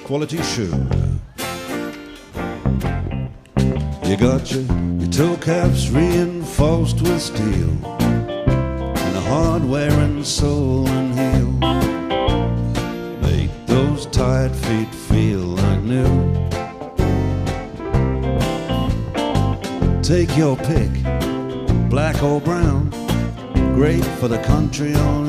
quality shoe. You got your toe caps reinforced with steel and a hard-wearing sole and heel. Make those tired feet feel like new. Take your pick, black or brown, great for the country or